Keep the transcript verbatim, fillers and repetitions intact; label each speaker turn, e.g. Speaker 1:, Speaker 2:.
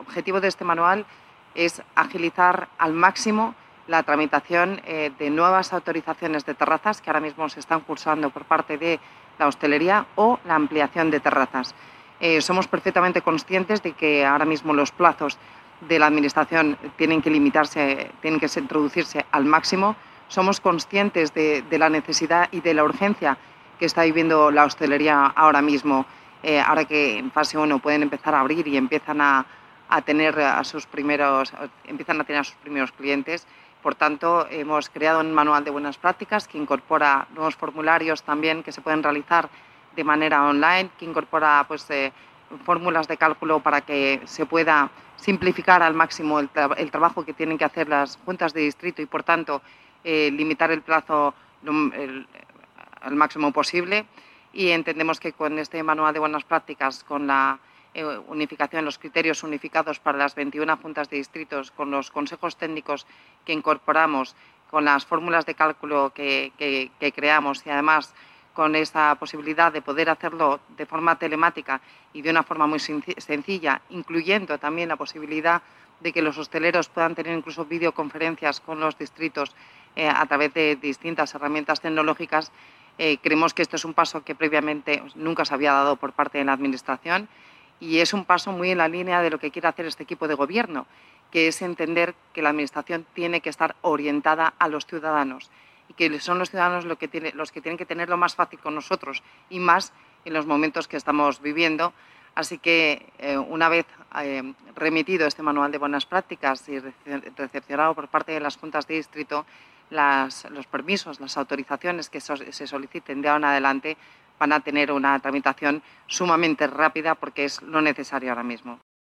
Speaker 1: objetivo de este manual es agilizar al máximo la tramitación eh, de nuevas autorizaciones de terrazas que ahora mismo se están cursando por parte de la hostelería o la ampliación de terrazas. Eh, somos perfectamente conscientes de que ahora mismo los plazos de la Administración tienen que limitarse, tienen que introducirse al máximo. Somos conscientes de, de la necesidad y de la urgencia que está viviendo la hostelería ahora mismo, eh, ahora que en fase uno pueden empezar a abrir y empiezan a, a tener a sus primeros, empiezan a tener a sus primeros clientes. Por tanto, hemos creado un manual de buenas prácticas que incorpora nuevos formularios también que se pueden realizar de manera online, que incorpora pues, eh, fórmulas de cálculo para que se pueda simplificar al máximo el, tra el trabajo que tienen que hacer las juntas de distrito y, por tanto, eh, limitar el plazo el, al máximo posible. Y entendemos que con este manual de buenas prácticas, con la eh, unificación, los criterios unificados para las veintiuna juntas de distritos, con los consejos técnicos que incorporamos, con las fórmulas de cálculo que, que, que creamos y además con esa posibilidad de poder hacerlo de forma telemática y de una forma muy sencilla, incluyendo también la posibilidad de que los hosteleros puedan tener incluso videoconferencias con los distritos eh, a través de distintas herramientas tecnológicas. Eh, creemos que esto es un paso que previamente nunca se había dado por parte de la Administración y es un paso muy en la línea de lo que quiere hacer este equipo de gobierno, que es entender que la Administración tiene que estar orientada a los ciudadanos y que son los ciudadanos los que, tiene, los que tienen que tenerlo más fácil con nosotros y más en los momentos que estamos viviendo. Así que, eh, una vez eh, remitido este manual de buenas prácticas y recepcionado por parte de las juntas de distrito, las, los permisos, las autorizaciones que so se soliciten de ahora en adelante van a tener una tramitación sumamente rápida porque es lo necesario ahora mismo.